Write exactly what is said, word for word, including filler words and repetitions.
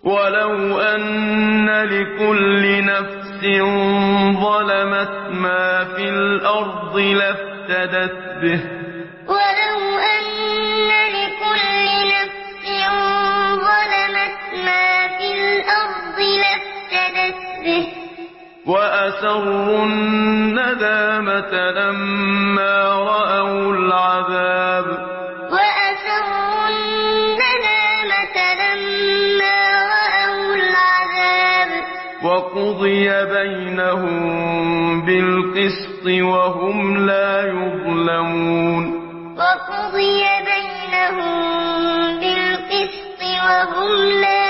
وَلَوْ أَنَّ لِكُلِّ نَفْسٍ ظَلَمَتْ مَا فِي الْأَرْضِ لَافْتَدَتْ بِهِ وَأَسَرُّوا النَّدَامَةَ لَمَّا رَأَوُا الْعَذَابَ وَقُضِيَ بَيْنَهُم بِالْقِسْطِ وَهُمْ لَا يُظْلَمُونَ وَلَوْ أَنَّ لِكُلِّ نَفْسٍ ظَلَمَتْ مَا فِي الْأَرْضِ لَافْتَدَتْ بِهِ وَأَسَرُّوا النَّدَامَةَ لَمَّا رَأَوُا الْعَذَابَ وَقُضِيَ بَيْنَهُم بِالْقِسْطِ وَهُمْ لَا يُظْلَمُونَ